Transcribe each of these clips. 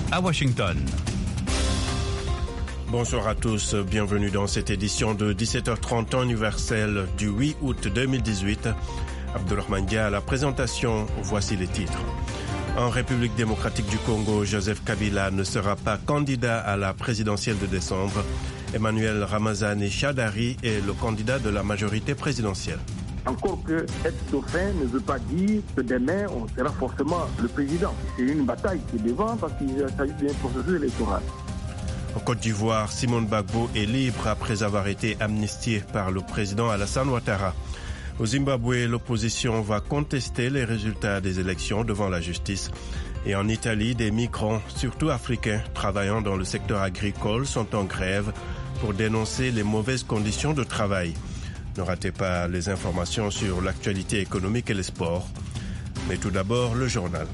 à Washington. Bonsoir à tous, bienvenue dans cette édition de 17h30 temps universel du 8 août 2018. Abdulrahman Dia à la présentation, voici les titres. En République démocratique du Congo, Joseph Kabila ne sera pas candidat à la présidentielle de décembre. Emmanuel Ramazani Shadary est le candidat de la majorité présidentielle. Encore que être dauphin ne veut pas dire que demain on sera forcément le président. C'est une bataille qui est devant parce qu'il s'agit d'un processus électoral. En Côte d'Ivoire, Simone Gbagbo est libre après avoir été amnistié par le président Alassane Ouattara. Au Zimbabwe, l'opposition va contester les résultats des élections devant la justice. Et en Italie, des migrants, surtout africains, travaillant dans le secteur agricole, sont en grève pour dénoncer les mauvaises conditions de travail. Ne ratez pas les informations sur l'actualité économique et les sports. Mais tout d'abord, le journal.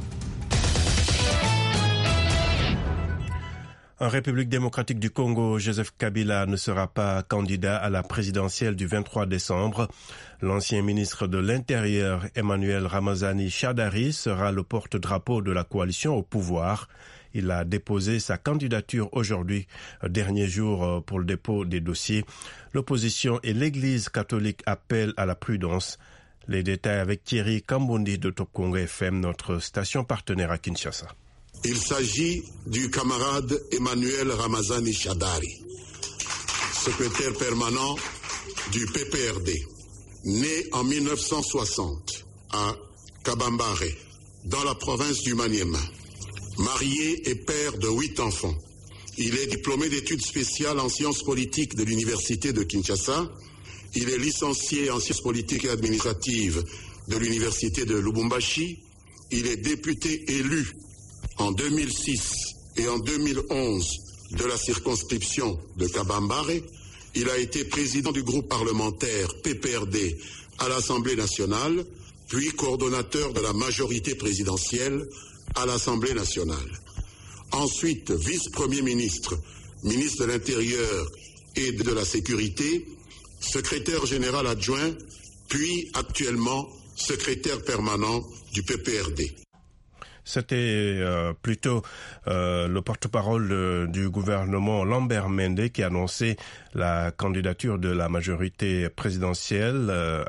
En République démocratique du Congo, Joseph Kabila ne sera pas candidat à la présidentielle du 23 décembre. L'ancien ministre de l'Intérieur, Emmanuel Ramazani Shadary, sera le porte-drapeau de la coalition au pouvoir. Il a déposé sa candidature aujourd'hui, dernier jour pour le dépôt des dossiers. L'opposition et l'Église catholique appellent à la prudence. Les détails avec Thierry Kambondi de Top Congo FM, notre station partenaire à Kinshasa. Il s'agit du camarade Emmanuel Ramazani Shadary, secrétaire permanent du PPRD, né en 1960 à Kabambare, dans la province du Maniema. Marié et père de 8 enfants. Il est diplômé d'études spéciales en sciences politiques de l'université de Kinshasa. Il est licencié en sciences politiques et administratives de l'université de Lubumbashi. Il est député élu en 2006 et en 2011 de la circonscription de Kabambare. Il a été président du groupe parlementaire PPRD à l'Assemblée nationale, puis coordonnateur de la majorité présidentielle à l'Assemblée nationale. Ensuite, vice-premier ministre, ministre de l'Intérieur et de la Sécurité, secrétaire général adjoint, puis actuellement secrétaire permanent du PPRD. C'était plutôt le porte-parole du gouvernement Lambert Mende qui annonçait la candidature de la majorité présidentielle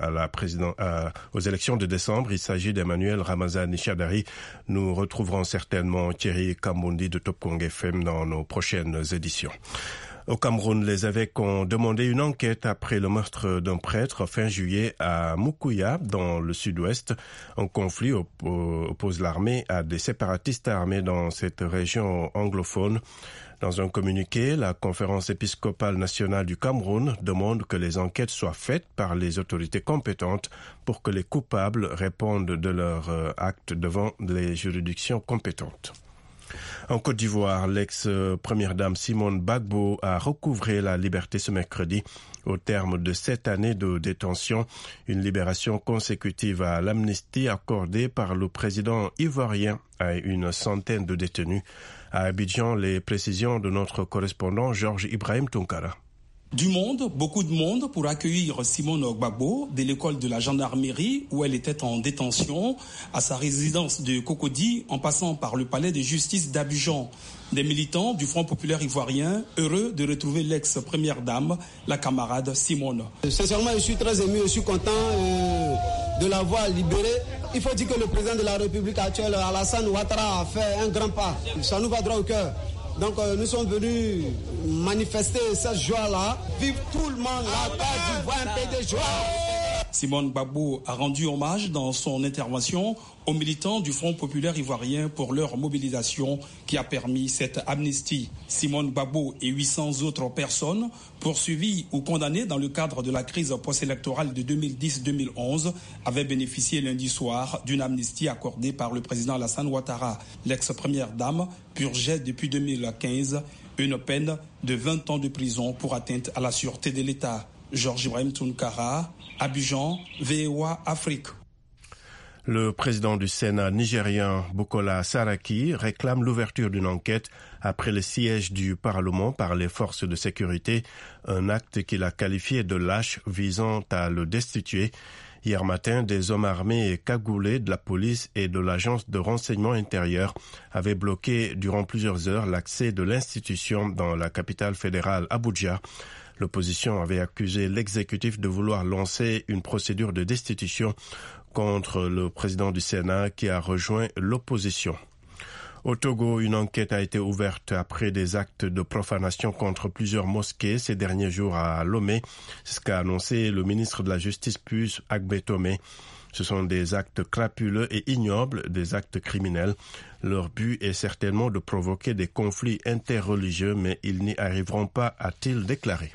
aux élections de décembre. Il s'agit d'Emmanuel Ramazani Shadary. Nous retrouverons certainement Thierry Kambondi de Top Congo FM dans nos prochaines éditions. Au Cameroun, les évêques ont demandé une enquête après le meurtre d'un prêtre fin juillet à Mukuya, dans le sud-ouest. Un conflit oppose l'armée à des séparatistes armés dans cette région anglophone. Dans un communiqué, la Conférence épiscopale nationale du Cameroun demande que les enquêtes soient faites par les autorités compétentes pour que les coupables répondent de leurs actes devant les juridictions compétentes. En Côte d'Ivoire, l'ex-première dame Simone Gbagbo a recouvré la liberté ce mercredi au terme de 7 années de détention, une libération consécutive à l'amnistie accordée par le président ivoirien à une centaine de détenus. À Abidjan, les précisions de notre correspondant Georges Ibrahim Tunkara. Du monde, beaucoup de monde pour accueillir Simone Gbagbo de l'école de la gendarmerie où elle était en détention à sa résidence de Cocody en passant par le palais de justice d'Abidjan. Des militants du Front populaire ivoirien heureux de retrouver l'ex-première dame, la camarade Simone. Sincèrement, je suis très ému, je suis content de l'avoir libérée. Il faut dire que le président de la République actuelle, Alassane Ouattara, a fait un grand pas. Ça nous va droit au cœur. Donc nous sommes venus manifester cette joie-là. Vive tout le monde, la Côte d'Ivoire, un pays de joie. Simone Gbagbo a rendu hommage dans son intervention aux militants du Front populaire ivoirien pour leur mobilisation qui a permis cette amnistie. Simone Gbagbo et 800 autres personnes poursuivies ou condamnées dans le cadre de la crise post-électorale de 2010-2011 avaient bénéficié lundi soir d'une amnistie accordée par le président Alassane Ouattara. L'ex-première dame purgeait depuis 2015 une peine de 20 ans de prison pour atteinte à la sûreté de l'État. Georges Ibrahim Tunkara, Abidjan, VOA Afrique. Le président du Sénat nigérien, Bukola Saraki, réclame l'ouverture d'une enquête après le siège du Parlement par les forces de sécurité, un acte qu'il a qualifié de lâche visant à le destituer. Hier matin, des hommes armés et cagoulés de la police et de l'agence de renseignement intérieur avaient bloqué durant plusieurs heures l'accès de l'institution dans la capitale fédérale Abuja. L'opposition avait accusé l'exécutif de vouloir lancer une procédure de destitution contre le président du Sénat qui a rejoint l'opposition. Au Togo, une enquête a été ouverte après des actes de profanation contre plusieurs mosquées ces derniers jours à Lomé. C'est ce qu'a annoncé le ministre de la Justice, Pius Agbetome. Ce sont des actes crapuleux et ignobles, des actes criminels. Leur but est certainement de provoquer des conflits interreligieux, mais ils n'y arriveront pas, a-t-il déclaré.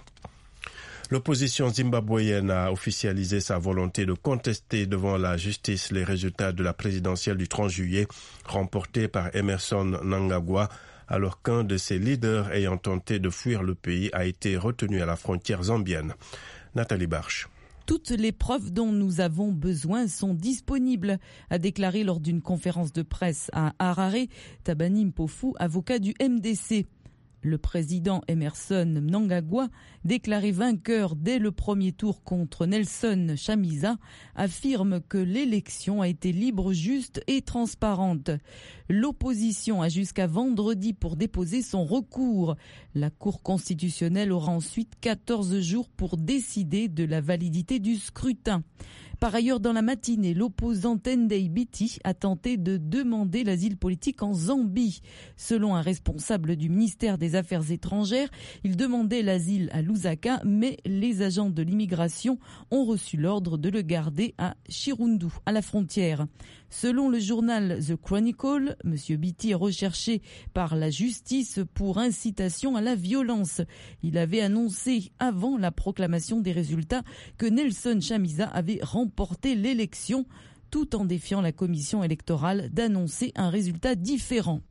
L'opposition zimbabwéenne a officialisé sa volonté de contester devant la justice les résultats de la présidentielle du 30 juillet remportée par Emmerson Mnangagwa, alors qu'un de ses leaders ayant tenté de fuir le pays a été retenu à la frontière zambienne. Nathalie Barche. Toutes les preuves dont nous avons besoin sont disponibles, a déclaré lors d'une conférence de presse à Harare Tabani Mpofu, avocat du MDC. Le président Emmerson Mnangagwa, déclaré vainqueur dès le premier tour contre Nelson Chamisa, affirme que l'élection a été libre, juste et transparente. L'opposition a jusqu'à vendredi pour déposer son recours. La Cour constitutionnelle aura ensuite 14 jours pour décider de la validité du scrutin. Par ailleurs, dans la matinée, l'opposant Tendai Biti a tenté de demander l'asile politique en Zambie. Selon un responsable du ministère des Affaires étrangères, il demandait l'asile à Lusaka, mais les agents de l'immigration ont reçu l'ordre de le garder à Chirundu, à la frontière. Selon le journal The Chronicle, M. Biti est recherché par la justice pour incitation à la violence. Il avait annoncé avant la proclamation des résultats que Nelson Chamisa avait remporté l'élection, tout en défiant la commission électorale d'annoncer un résultat différent.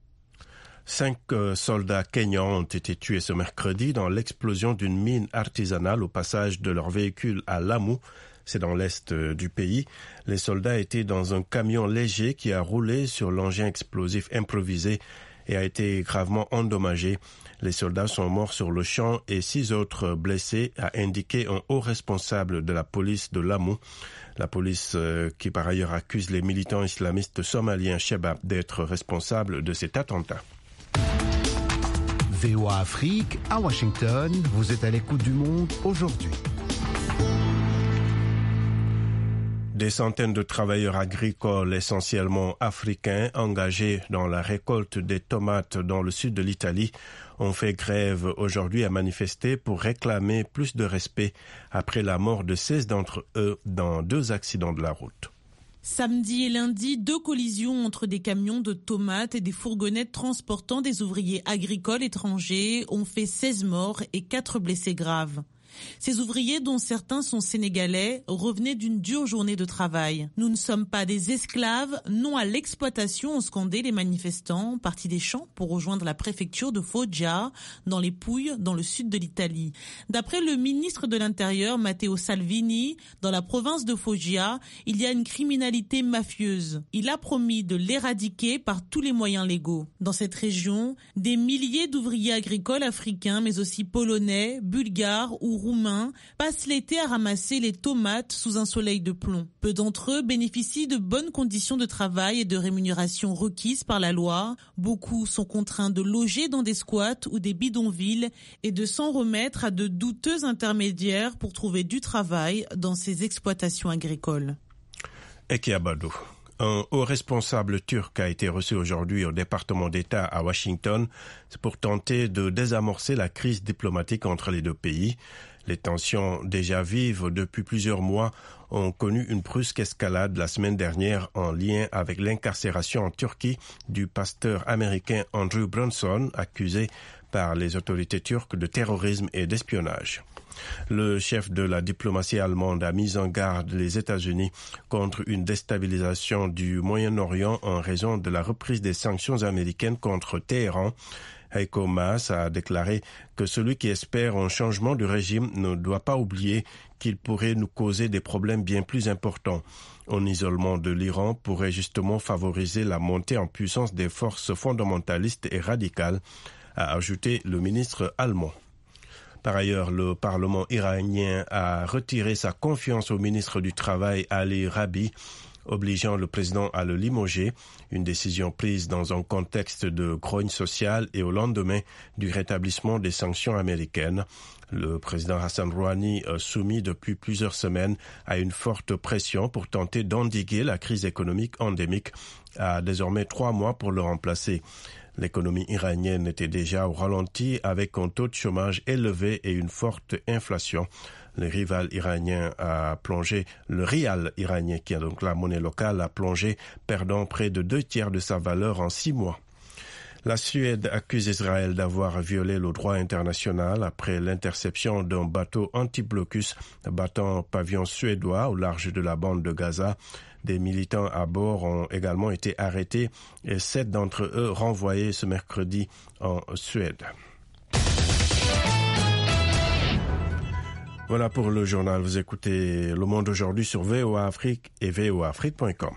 5 soldats kenyans ont été tués ce mercredi dans l'explosion d'une mine artisanale au passage de leur véhicule à Lamu. C'est dans l'est du pays. Les soldats étaient dans un camion léger qui a roulé sur l'engin explosif improvisé et a été gravement endommagé. Les soldats sont morts sur le champ et 6 autres blessés, a indiqué un haut responsable de la police de Lamu. La police qui par ailleurs accuse les militants islamistes somaliens Shebab d'être responsables de cet attentat. VOA Afrique, à Washington, vous êtes à l'écoute du monde aujourd'hui. Des centaines de travailleurs agricoles, essentiellement africains, engagés dans la récolte des tomates dans le sud de l'Italie, ont fait grève aujourd'hui à manifester pour réclamer plus de respect après la mort de 16 d'entre eux dans 2 accidents de la route. Samedi et lundi, 2 collisions entre des camions de tomates et des fourgonnettes transportant des ouvriers agricoles étrangers ont fait 16 morts et 4 blessés graves. Ces ouvriers, dont certains sont sénégalais, revenaient d'une dure journée de travail. Nous ne sommes pas des esclaves, non à l'exploitation, ont scandé les manifestants, partis des champs pour rejoindre la préfecture de Foggia, dans les Pouilles, dans le sud de l'Italie. D'après le ministre de l'Intérieur, Matteo Salvini, dans la province de Foggia, il y a une criminalité mafieuse. Il a promis de l'éradiquer par tous les moyens légaux. Dans cette région, des milliers d'ouvriers agricoles africains, mais aussi polonais, bulgares ou roumains, passent l'été à ramasser les tomates sous un soleil de plomb. Peu d'entre eux bénéficient de bonnes conditions de travail et de rémunération requises par la loi. Beaucoup sont contraints de loger dans des squats ou des bidonvilles et de s'en remettre à de douteux intermédiaires pour trouver du travail dans ces exploitations agricoles. Eki Abadou. Un haut responsable turc a été reçu aujourd'hui au département d'État à Washington pour tenter de désamorcer la crise diplomatique entre les 2 pays. Les tensions déjà vives depuis plusieurs mois ont connu une brusque escalade la semaine dernière en lien avec l'incarcération en Turquie du pasteur américain Andrew Brunson, accusé par les autorités turques de terrorisme et d'espionnage. Le chef de la diplomatie allemande a mis en garde les États-Unis contre une déstabilisation du Moyen-Orient en raison de la reprise des sanctions américaines contre Téhéran. Heiko Maas a déclaré que celui qui espère un changement de régime ne doit pas oublier qu'il pourrait nous causer des problèmes bien plus importants. Un isolement de l'Iran pourrait justement favoriser la montée en puissance des forces fondamentalistes et radicales, a ajouté le ministre allemand. Par ailleurs, le Parlement iranien a retiré sa confiance au ministre du Travail Ali Rabi, obligeant le président à le limoger, une décision prise dans un contexte de grogne sociale et au lendemain du rétablissement des sanctions américaines. Le président Hassan Rouhani, soumis depuis plusieurs semaines à une forte pression pour tenter d'endiguer la crise économique endémique, a désormais 3 mois pour le remplacer. L'économie iranienne était déjà au ralenti avec un taux de chômage élevé et une forte inflation. Le rial iranien, qui est donc la monnaie locale, a plongé, perdant près de 2/3 de sa valeur en 6 mois. La Suède accuse Israël d'avoir violé le droit international après l'interception d'un bateau anti-blocus battant pavillon suédois au large de la bande de Gaza. Des militants à bord ont également été arrêtés et 7 d'entre eux renvoyés ce mercredi en Suède. Voilà pour le journal. Vous écoutez Le Monde aujourd'hui sur VOA Afrique et voaafrique.com.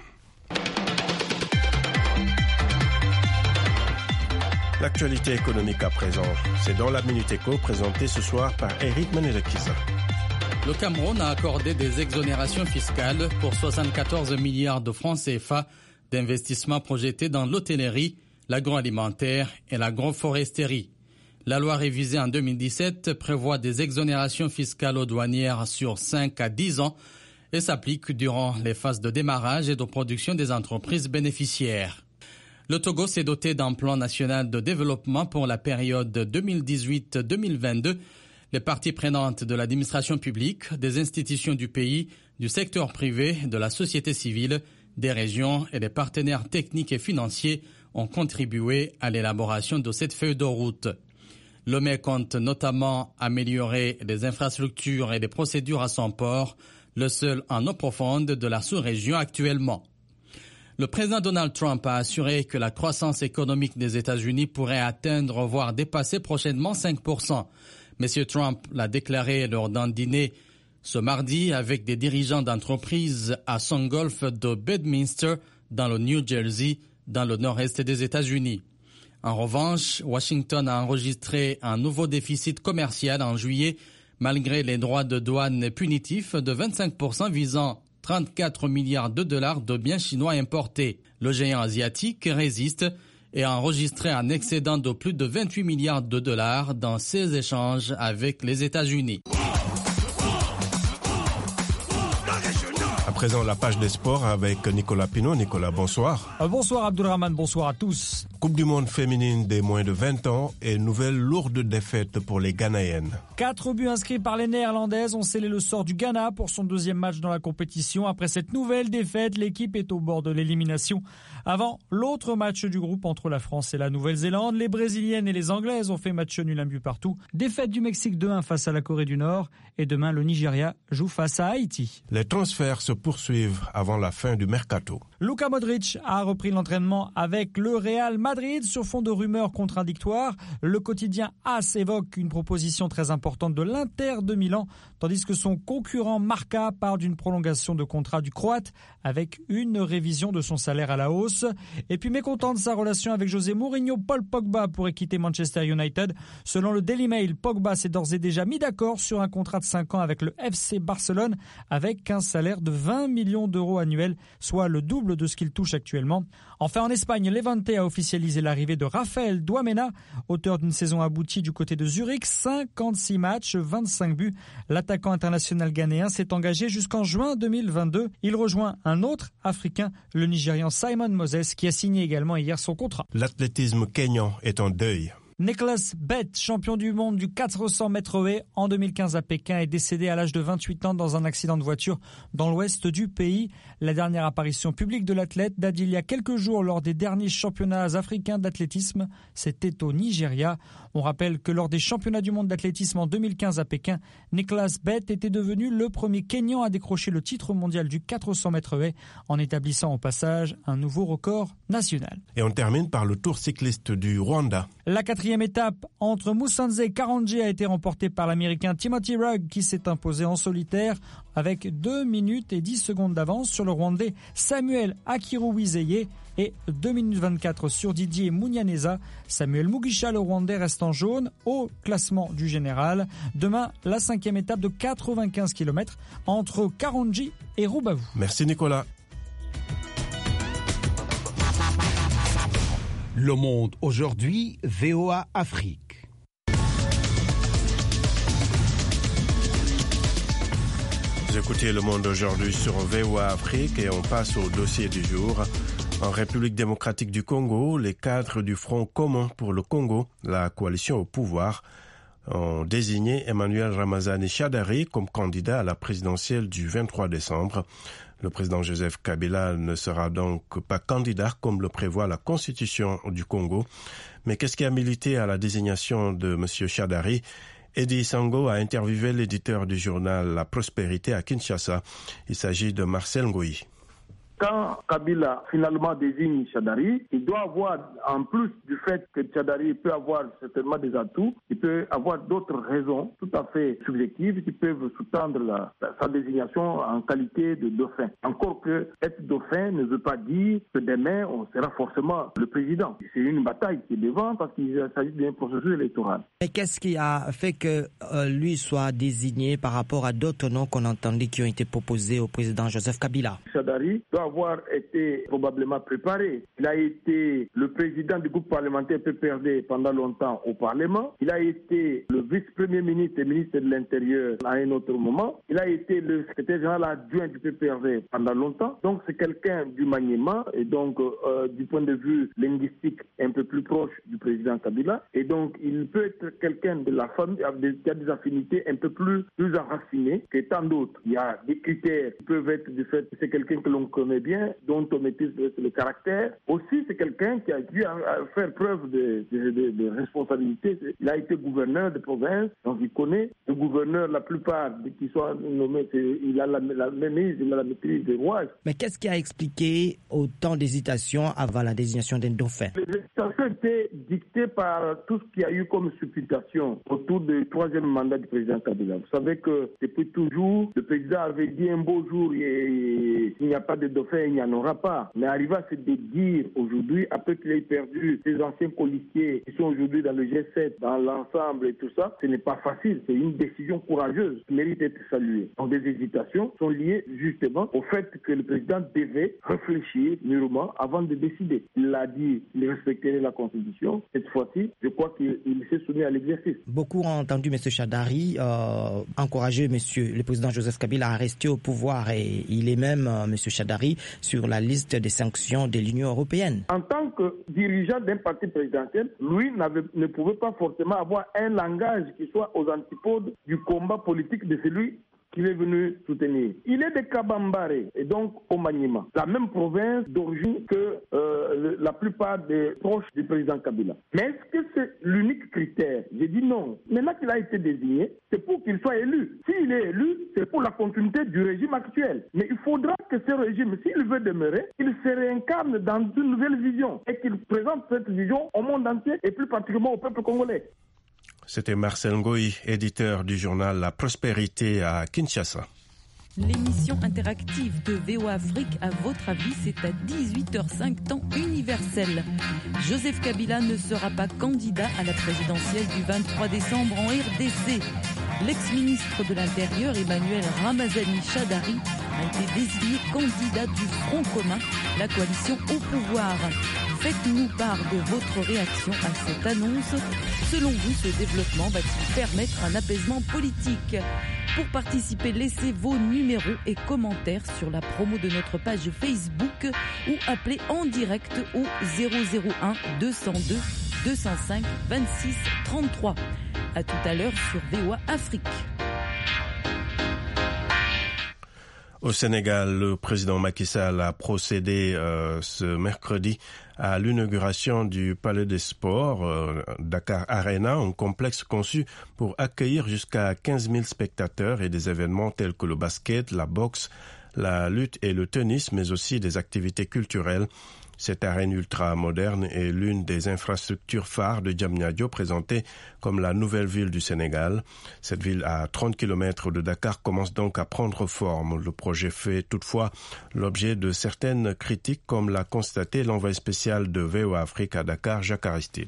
L'actualité économique à présent, c'est dans la Minute Éco présentée ce soir par Eric Menelekisa. Le Cameroun a accordé des exonérations fiscales pour 74 milliards de francs CFA d'investissements projetés dans l'hôtellerie, l'agroalimentaire et l'agroforesterie. La loi révisée en 2017 prévoit des exonérations fiscales aux douanières sur 5 à 10 ans et s'applique durant les phases de démarrage et de production des entreprises bénéficiaires. Le Togo s'est doté d'un plan national de développement pour la période 2018-2022. Les parties prenantes de l'administration publique, des institutions du pays, du secteur privé, de la société civile, des régions et des partenaires techniques et financiers ont contribué à l'élaboration de cette feuille de route. Lomé compte notamment améliorer les infrastructures et les procédures à son port, le seul en eau profonde de la sous-région actuellement. Le président Donald Trump a assuré que la croissance économique des États-Unis pourrait atteindre, voire dépasser prochainement 5%. M. Trump l'a déclaré lors d'un dîner ce mardi avec des dirigeants d'entreprises à son golfe de Bedminster, dans le New Jersey, dans le nord-est des États-Unis. En revanche, Washington a enregistré un nouveau déficit commercial en juillet, malgré les droits de douane punitifs de 25% visant 34 milliards de dollars de biens chinois importés. Le géant asiatique résiste et a enregistré un excédent de plus de 28 milliards de dollars dans ses échanges avec les États-Unis. À présent, la page des sports avec Nicolas Pinault. Nicolas, bonsoir. Bonsoir Abdulrahman, bonsoir à tous. Coupe du monde féminine des moins de 20 ans et nouvelle lourde défaite pour les Ghanéennes. 4 buts inscrits par les Néerlandaises ont scellé le sort du Ghana pour son 2e match dans la compétition. Après cette nouvelle défaite, l'équipe est au bord de l'élimination. Avant l'autre match du groupe entre la France et la Nouvelle-Zélande, les Brésiliennes et les Anglaises ont fait match nul 1 but partout. Défaite du Mexique 2-1 face à la Corée du Nord et demain le Nigeria joue face à Haïti. Les transferts se poursuivent avant la fin du mercato. Luka Modric a repris l'entraînement avec le Real Madrid sur fond de rumeurs contradictoires. Le quotidien AS évoque une proposition très importante de l'Inter de Milan, tandis que son concurrent Marca part d'une prolongation de contrat du Croate avec une révision de son salaire à la hausse. Et puis mécontent de sa relation avec José Mourinho, Paul Pogba pourrait quitter Manchester United. Selon le Daily Mail, Pogba s'est d'ores et déjà mis d'accord sur un contrat de 5 ans avec le FC Barcelone avec un salaire de 20 millions d'euros annuels, soit le double de ce qu'il touche actuellement. Enfin en Espagne, Levante a officialisé l'arrivée de Rafael Douamena, auteur d'une saison aboutie du côté de Zurich, 56 matchs, 25 buts. L'attaquant international ghanéen s'est engagé jusqu'en juin 2022. Il rejoint un autre Africain, le Nigérian Simon Moses, qui a signé également hier son contrat. L'athlétisme kényan est en deuil. Nicholas Bett, champion du monde du 400 mètres haies en 2015 à Pékin, est décédé à l'âge de 28 ans dans un accident de voiture dans l'ouest du pays. La dernière apparition publique de l'athlète date d'il y a quelques jours lors des derniers championnats africains d'athlétisme. C'était au Nigeria. On rappelle que lors des championnats du monde d'athlétisme en 2015 à Pékin, Nicholas Bett était devenu le premier Kényan à décrocher le titre mondial du 400 mètres haies en établissant au passage un nouveau record national. Et on termine par le Tour cycliste du Rwanda. La 4e 4e étape entre Musanze et Karonji a été remportée par l'Américain Timothy Rugg qui s'est imposé en solitaire avec 2 minutes et 10 secondes d'avance sur le Rwandais Samuel Akiruwizeye et 2 minutes 24 sur Didier Munyaneza. Samuel Mugisha, le Rwandais, reste en jaune au classement du général. Demain, la 5e étape de 95 km entre Karonji et Rubavu. Merci Nicolas. Le Monde aujourd'hui, VOA Afrique. Vous écoutez Le Monde aujourd'hui sur VOA Afrique et on passe au dossier du jour. En République démocratique du Congo, les cadres du Front commun pour le Congo, la coalition au pouvoir, ont désigné Emmanuel Ramazani Shadari comme candidat à la présidentielle du 23 décembre. Le président Joseph Kabila ne sera donc pas candidat comme le prévoit la Constitution du Congo. Mais qu'est-ce qui a milité à la désignation de M. Shadari? Eddie Sango a interviewé l'éditeur du journal La Prospérité à Kinshasa. Il s'agit de Marcel Ngoyi. Quand Kabila finalement désigne Shadari, il doit avoir, en plus du fait que Shadari peut avoir certainement des atouts, il peut avoir d'autres raisons tout à fait subjectives qui peuvent sous-tendre sa désignation en qualité de dauphin. Encore que être dauphin ne veut pas dire que demain on sera forcément le président. C'est une bataille qui est devant parce qu'il s'agit d'un processus électoral. Mais qu'est-ce qui a fait que lui soit désigné par rapport à d'autres noms qu'on entendait qui ont été proposés au président Joseph Kabila? Shadari doit avoir été probablement préparé. Il a été le président du groupe parlementaire PPRD pendant longtemps au Parlement. Il a été le vice-premier ministre et ministre de l'Intérieur à un autre moment. Il a été le secrétaire général adjoint du PPRD pendant longtemps. Donc c'est quelqu'un du maniement et donc du point de vue linguistique un peu plus proche du président Kabila. Et donc il peut être quelqu'un de la famille qui a des affinités un peu plus enracinées que tant d'autres. Il y a des critères qui peuvent être du fait que c'est quelqu'un que l'on connaît bien, dont on maîtrise le caractère. Aussi, c'est quelqu'un qui a dû faire preuve de responsabilité. Il a été gouverneur de province, donc il connaît. Le gouverneur, la plupart qui sont nommés, il a la mainmise, il a la maîtrise des rouages. Mais qu'est-ce qui a expliqué autant d'hésitation avant la désignation d'un dauphin? L'hésitation était dictée par tout ce qu'il y a eu comme supputation autour du 3e mandat du président Kabila. Vous savez que depuis toujours, le président avait dit un beau jour, il n'y a pas de dauphin, il n'y en aura pas. Mais arriver à se dire aujourd'hui, après qu'il ait perdu ses anciens colistiers qui sont aujourd'hui dans le G7, dans l'ensemble et tout ça, ce n'est pas facile. C'est une décision courageuse qui mérite d'être saluée. Donc des hésitations sont liées justement au fait que le président devait réfléchir mûrement avant de décider. Il a dit qu'il respecterait la Constitution. Cette fois-ci, je crois qu'il s'est soumis à l'exercice. Beaucoup ont entendu M. Shadari encourager le président Joseph Kabila à rester au pouvoir et il est même, M. Shadari, sur la liste des sanctions de l'Union européenne. En tant que dirigeant d'un parti présidentiel, lui ne pouvait pas forcément avoir un langage qui soit aux antipodes du combat politique de celui qu'il est venu soutenir. Il est de Kabambare et donc au Maniema, la même province d'origine que la plupart des proches du président Kabila. Mais est-ce que c'est l'unique critère? J'ai dit non. Maintenant qu'il a été désigné, c'est pour qu'il soit élu. S'il est élu, c'est pour la continuité du régime actuel. Mais il faudra que ce régime, s'il veut demeurer, il se réincarne dans une nouvelle vision et qu'il présente cette vision au monde entier et plus particulièrement au peuple congolais. C'était Marcel Ngoyi, éditeur du journal La Prospérité à Kinshasa. L'émission interactive de VOA Afrique, à votre avis, c'est à 18h05 temps universel. Joseph Kabila ne sera pas candidat à la présidentielle du 23 décembre en RDC. L'ex-ministre de l'Intérieur, Emmanuel Ramazani Shadari, a été désigné candidat du Front commun, la coalition au pouvoir. Faites-nous part de votre réaction à cette annonce. Selon vous, ce développement va-t-il permettre un apaisement politique ? Pour participer, laissez vos numéros et commentaires sur la promo de notre page Facebook ou appelez en direct au 001 202 205 26 33. À tout à l'heure sur VOA Afrique. Au Sénégal, le président Macky Sall a procédé ce mercredi à l'inauguration du Palais des Sports Dakar Arena, un complexe conçu pour accueillir jusqu'à 15 000 spectateurs et des événements tels que le basket, la boxe, la lutte et le tennis, mais aussi des activités culturelles. Cette arène ultra-moderne est l'une des infrastructures phares de Diamniadio, présentée comme la nouvelle ville du Sénégal. Cette ville à 30 km de Dakar commence donc à prendre forme. Le projet fait toutefois l'objet de certaines critiques, comme l'a constaté l'envoyé spécial de VOA Afrique à Dakar, Jacques Aristide.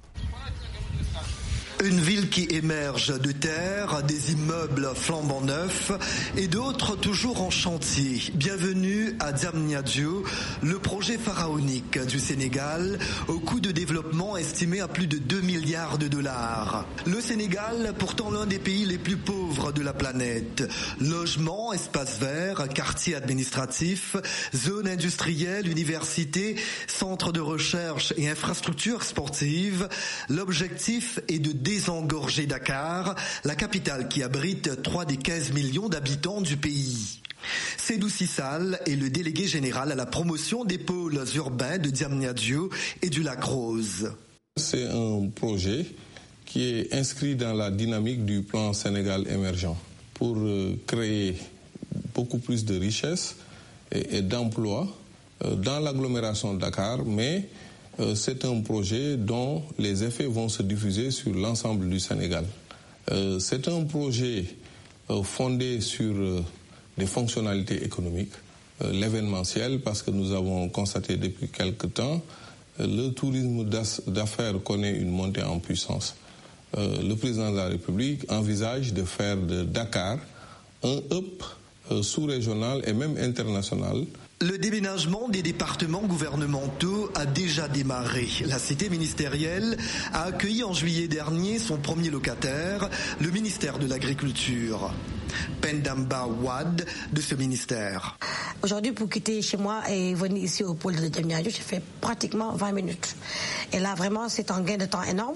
Une ville qui émerge de terre, des immeubles flambant neufs et d'autres toujours en chantier. Bienvenue à Diamniadio, le projet pharaonique du Sénégal, au coût de développement estimé à plus de 2 milliards de dollars. Le Sénégal, pourtant l'un des pays les plus pauvres de la planète. Logements, espaces verts, quartiers administratifs, zones industrielles, universités, centres de recherche et infrastructures sportives. L'objectif est de désengorger Dakar, la capitale qui abrite 3 des 15 millions d'habitants du pays. Seydou Sissal est le délégué général à la promotion des pôles urbains de Diamniadio et du Lac Rose. C'est un projet qui est inscrit dans la dynamique du plan Sénégal émergent pour créer beaucoup plus de richesses et d'emplois dans l'agglomération de Dakar, mais c'est un projet dont les effets vont se diffuser sur l'ensemble du Sénégal. C'est un projet fondé sur des fonctionnalités économiques, l'événementiel, parce que nous avons constaté depuis quelque temps, le tourisme d'affaires connaît une montée en puissance. Le président de la République envisage de faire de Dakar un hub sous-régional et même international. Le déménagement des départements gouvernementaux a déjà démarré. La cité ministérielle a accueilli en juillet dernier son premier locataire, le ministère de l'Agriculture. Pendamba Wad de ce ministère. Aujourd'hui, pour quitter chez moi et venir ici au pôle de Diamniadio, j'ai fait pratiquement 20 minutes. Et là, vraiment, c'est un gain de temps énorme.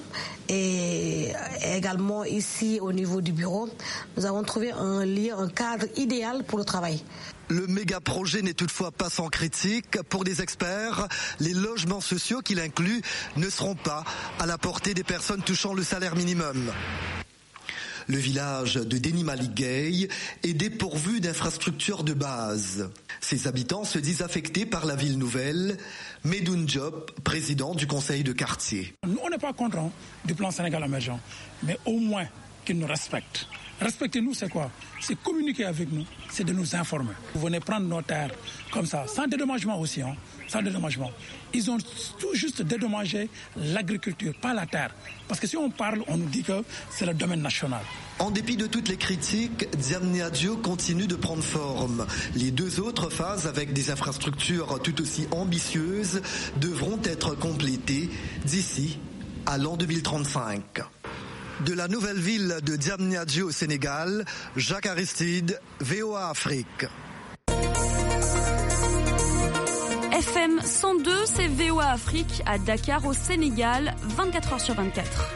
Et également, ici, au niveau du bureau, nous avons trouvé un lieu, un cadre idéal pour le travail. Le méga-projet n'est toutefois pas sans critique. Pour des experts, les logements sociaux qu'il inclut ne seront pas à la portée des personnes touchant le salaire minimum. Le village de Denimaligay est dépourvu d'infrastructures de base. Ses habitants se disent affectés par la ville nouvelle. Medoun Diop, président du conseil de quartier. Nous, on n'est pas contre du plan Sénégal émergent, mais au moins qu'ils nous respectent. Respectez-nous, c'est quoi? C'est communiquer avec nous, c'est de nous informer. Vous venez prendre nos terres comme ça, sans dédommagement aussi, sans dédommagement. Ils ont tout juste dédommagé l'agriculture, pas la terre. Parce que si on parle, on nous dit que c'est le domaine national. En dépit de toutes les critiques, Diamniadio continue de prendre forme. Les 2 autres phases, avec des infrastructures tout aussi ambitieuses, devront être complétées d'ici à l'an 2035. De la nouvelle ville de Diamniadio au Sénégal, Jacques Aristide, VOA Afrique. FM 102, c'est VOA Afrique à Dakar au Sénégal, 24h sur 24.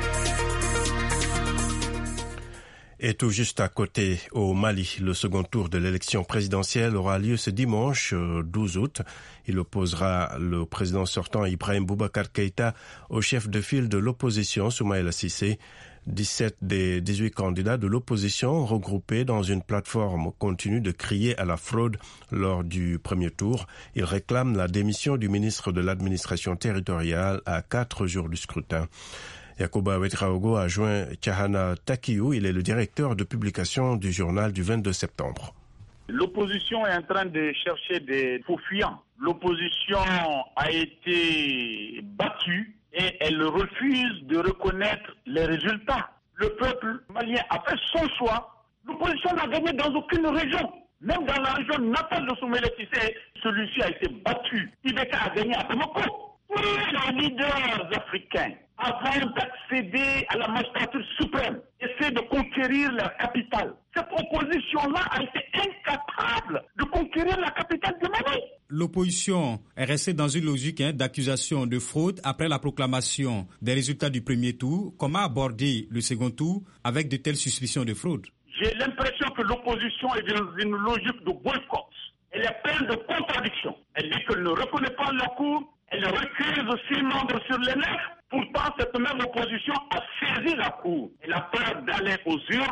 Et tout juste à côté, au Mali, le second tour de l'élection présidentielle aura lieu ce dimanche 12 août. Il opposera le président sortant Ibrahim Boubacar Keïta au chef de file de l'opposition Soumaïla Cissé. 17 des 18 candidats de l'opposition regroupés dans une plateforme continuent de crier à la fraude lors du premier tour. Ils réclament la démission du ministre de l'administration territoriale à 4 jours du scrutin. Yakuba Ouedraogo a joint Kahana Takiou, il est le directeur de publication du journal du 22 septembre. L'opposition est en train de chercher des faux fuyants. L'opposition a été battue et elle refuse de reconnaître les résultats. Le peuple malien a fait son choix. L'opposition n'a gagné dans aucune région. Même dans la région natale de Soumaïla Cissé, celui-ci a été battu. Ibeka a gagné à Bamako. Tous les leaders africains, avant d'accéder à la magistrature suprême, essaient de conquérir la capitale. Cette opposition-là a été incapable de conquérir la capitale de Mali. L'opposition est restée dans une logique d'accusation de fraude après la proclamation des résultats du premier tour. Comment aborder le second tour avec de telles suspicions de fraude? J'ai l'impression que l'opposition est dans une logique de boycott. Elle est pleine de contradictions. Elle dit qu'elle ne reconnaît pas la Cour. Elle recuse aussi membres sur les nerfs. Pourtant, cette même opposition a saisi la Cour. Elle a peur d'aller aux urnes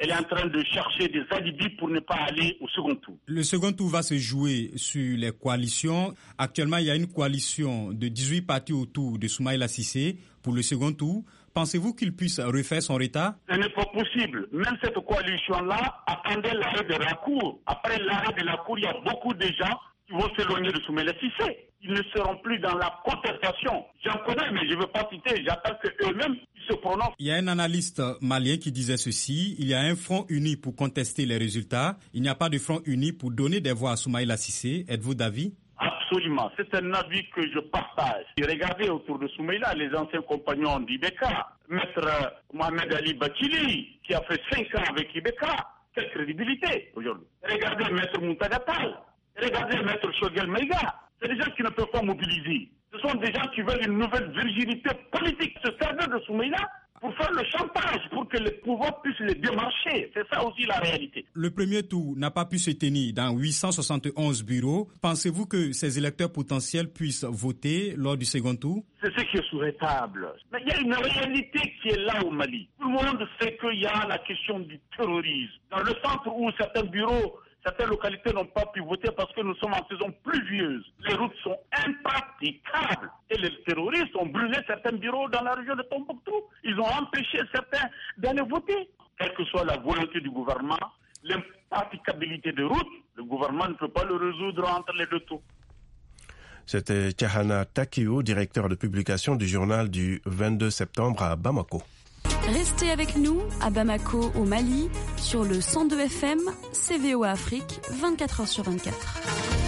elle est en train de chercher des alibis pour ne pas aller au second tour. Le second tour va se jouer sur les coalitions. Actuellement, il y a une coalition de 18 partis autour de Soumaïla Cissé pour le second tour. Pensez-vous qu'il puisse refaire son retard? Ce n'est pas possible. Même cette coalition-là attendait l'arrêt de la Cour. Après l'arrêt de la Cour, il y a beaucoup de gens qui vont s'éloigner de Soumaïla Cissé. Ils ne seront plus dans la contestation. J'en connais, mais je ne veux pas citer. J'attends qu'eux-mêmes se prononcent. Il y a un analyste malien qui disait ceci. Il y a un front uni pour contester les résultats. Il n'y a pas de front uni pour donner des voix à Soumaïla Cissé. Êtes-vous d'avis? Absolument. C'est un avis que je partage. Regardez autour de Soumaïla les anciens compagnons d'Ibeka. Maître Mohamed Ali Bakili, qui a fait 5 ans avec Ibeka. Quelle crédibilité aujourd'hui. Regardez Maître Moutagatal. Regardez Maître Shogel Meiga. C'est des gens qui ne peuvent pas mobiliser. Ce sont des gens qui veulent une nouvelle virginité politique. Se servir de Soumaïla pour faire le chantage, pour que le pouvoir puisse les démarcher. C'est ça aussi la réalité. Le premier tour n'a pas pu se tenir dans 871 bureaux. Pensez-vous que ces électeurs potentiels puissent voter lors du second tour? C'est ce qui est souhaitable. Mais il y a une réalité qui est là au Mali. Tout le monde sait qu'il y a la question du terrorisme. Dans le centre où certains bureaux, certaines localités n'ont pas pu voter parce que nous sommes en saison pluvieuse. Les routes sont impraticables et les terroristes ont brûlé certains bureaux dans la région de Tombouctou. Ils ont empêché certains d'aller voter. Quelle que soit la volonté du gouvernement, l'impraticabilité des routes, le gouvernement ne peut pas le résoudre entre les deux tours. C'était Kahana Takio, directeur de publication du journal du 22 septembre à Bamako. Restez avec nous à Bamako, au Mali, sur le 102 FM, CVOA Afrique, 24h sur 24.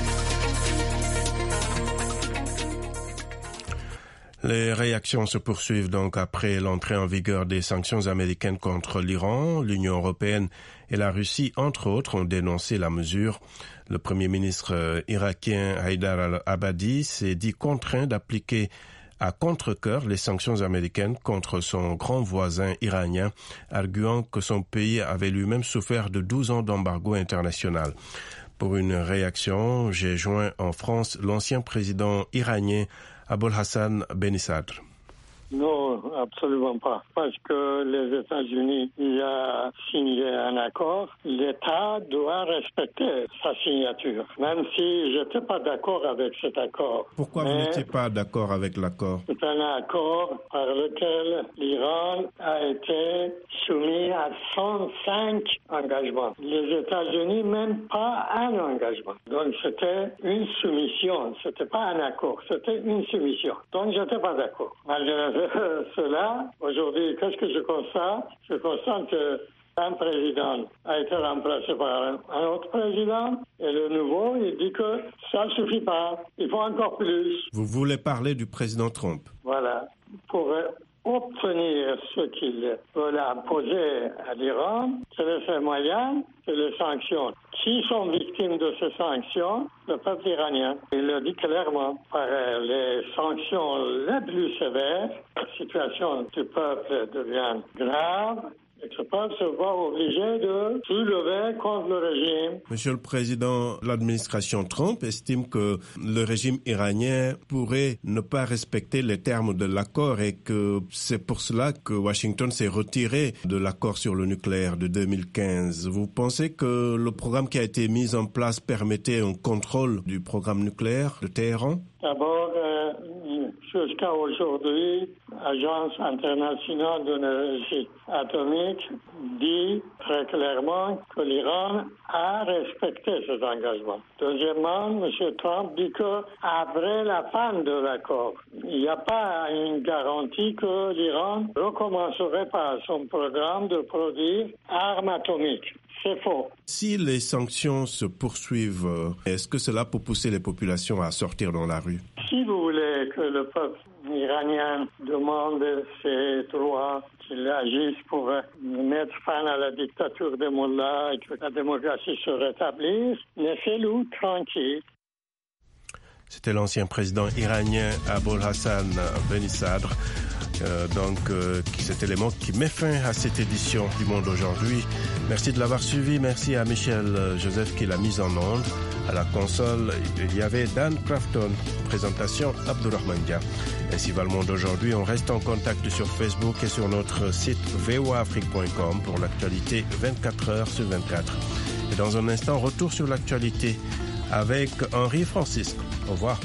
Les réactions se poursuivent donc après l'entrée en vigueur des sanctions américaines contre l'Iran. L'Union européenne et la Russie, entre autres, ont dénoncé la mesure. Le Premier ministre irakien Haïdar al-Abadi s'est dit contraint d'appliquer à contre-cœur les sanctions américaines contre son grand voisin iranien, arguant que son pays avait lui-même souffert de 12 ans d'embargo international. Pour une réaction, j'ai joint en France l'ancien président iranien Abolhassan Benissadr. Non, absolument pas. Parce que les États-Unis y a signé un accord. L'État doit respecter sa signature, même si je n'étais pas d'accord avec cet accord. Pourquoi vous n'étiez pas d'accord avec l'accord? C'est un accord par lequel l'Iran a été soumis à 105 engagements. Les États-Unis, même pas un engagement. Donc c'était une soumission. C'était pas un accord, c'était une soumission. Donc j'étais pas d'accord. Malgré cela, aujourd'hui, qu'est-ce que je constate? Je constate qu'un président a été remplacé par un autre président et le nouveau, il dit que ça ne suffit pas. Il faut encore plus. Vous voulez parler du président Trump? Voilà. Pour obtenir ce qu'il veut imposer à l'Iran, c'est le seul moyen, c'est les sanctions. Qui sont victimes de ces sanctions? Le peuple iranien. Il le dit clairement. Par les sanctions les plus sévères, la situation du peuple devient grave. Le peuple se voit obligé de soulever contre le régime. Monsieur le Président, l'administration Trump estime que le régime iranien pourrait ne pas respecter les termes de l'accord et que c'est pour cela que Washington s'est retiré de l'accord sur le nucléaire de 2015. Vous pensez que le programme qui a été mis en place permettait un contrôle du programme nucléaire de Téhéran? D'abord, jusqu'à aujourd'hui, l'Agence internationale de l'énergie atomique dit très clairement que l'Iran a respecté ses engagements. Deuxièmement, M. Trump dit qu'après la fin de l'accord, il n'y a pas une garantie que l'Iran ne recommencerait pas son programme de produire armes atomiques. C'est faux. Si les sanctions se poursuivent, est-ce que cela peut pousser les populations à sortir dans la rue? Si vous voulez que le peuple iranien demande ses droits, qu'il agisse pour mettre fin à la dictature des mollahs et que la démocratie se rétablisse, laissez-le tranquille. C'était l'ancien président iranien Abolhassan Benissadr. Cet élément qui met fin à cette édition du Monde aujourd'hui. Merci de l'avoir suivi. Merci à Michel Joseph qui l'a mise en onde. À la console, il y avait Dan Crafton. Présentation Abdourahmane Dia. Ainsi va le monde aujourd'hui. On reste en contact sur Facebook et sur notre site voaafrique.com pour l'actualité 24 heures sur 24. Et dans un instant, retour sur l'actualité avec Henri Francisque. Au revoir.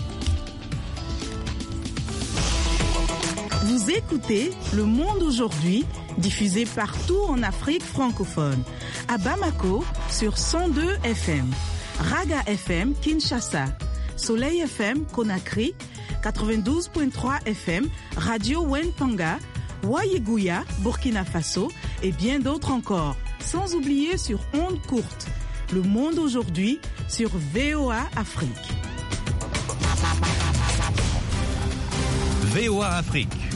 Vous écoutez Le Monde aujourd'hui, diffusé partout en Afrique francophone. À Bamako, sur 102 FM. Raga FM, Kinshasa. Soleil FM, Conakry. 92.3 FM, Radio Wenpanga. Wayeguya, Burkina Faso. Et bien d'autres encore. Sans oublier sur ondes courtes. Le Monde aujourd'hui, sur VOA Afrique. VOA Afrique.